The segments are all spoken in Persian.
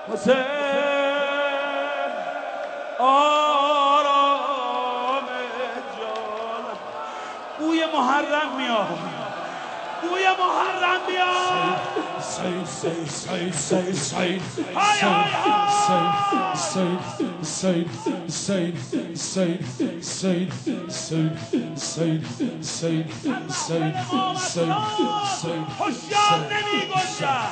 حسین آرام جانم. بوی محرم میاد، بوی محرم میاد. هوشیار نمیگذرد.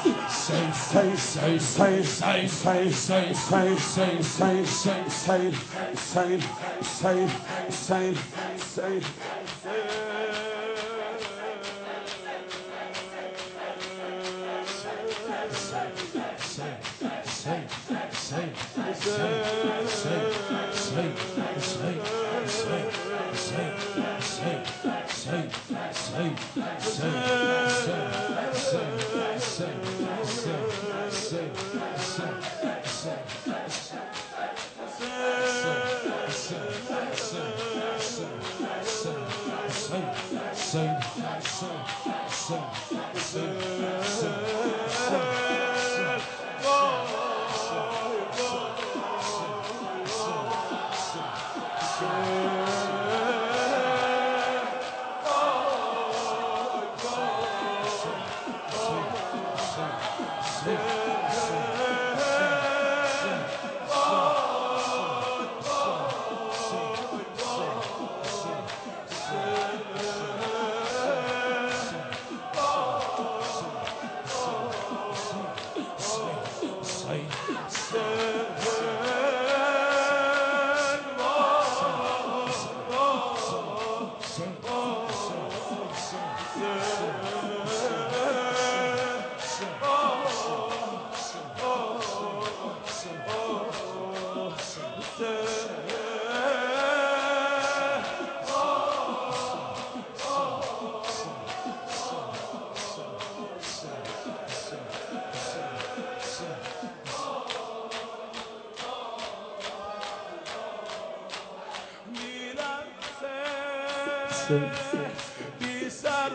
بی سر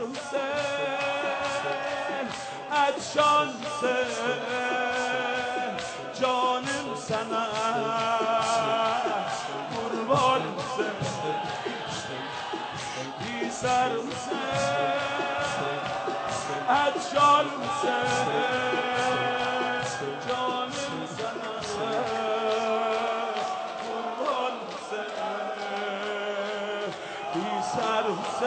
حسین ادشان حسین جانم سنم قربان حسین بی سر حسین ادشان حسین جانم سنم قربان حسین بی سر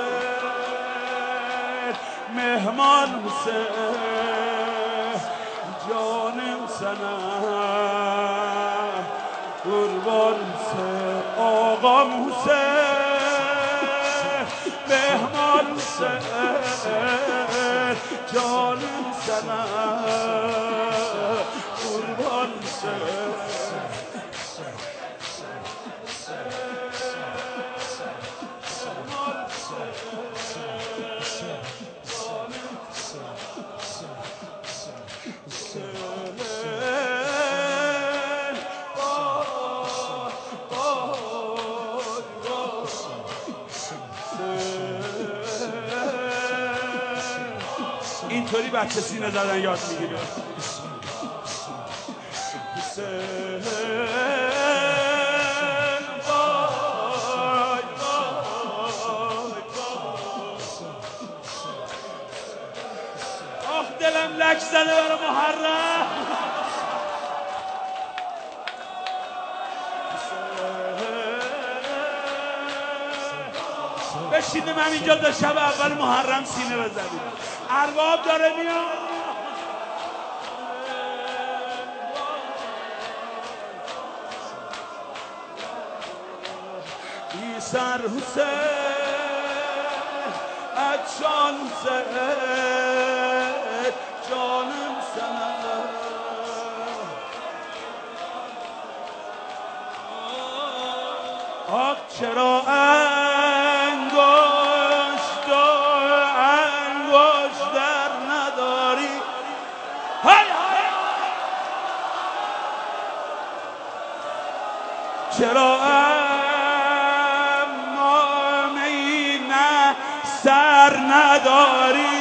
حسین مهمان حسین جانم سنم قربان حسین آقام حسین مهمان حسین جانم سنم قربان حسین اینطوری بچه سینه زدن یاد میگیره. آخ دلم لک زده برای محرم. بشینیم همینجا تا شب اول محرم سینه بزنیم. ارباب داره میاد. بی سر حسین ادشان حسین جانم سنم آخ چرا چرا امامه نه سر نداری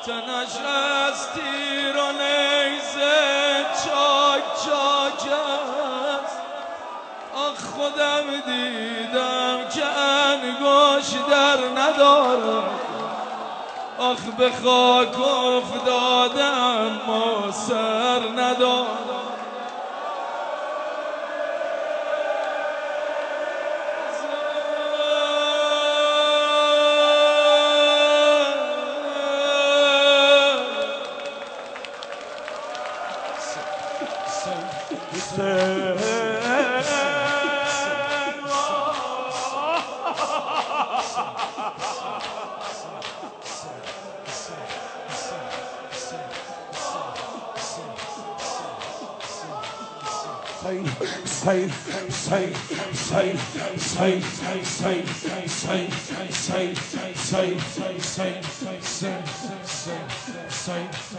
که نشستی رو نیزه چاک چاک است. آخ خودم دیدم که انگشتر ندارم، آخ به خاک افتادم ما سر ندارم. Say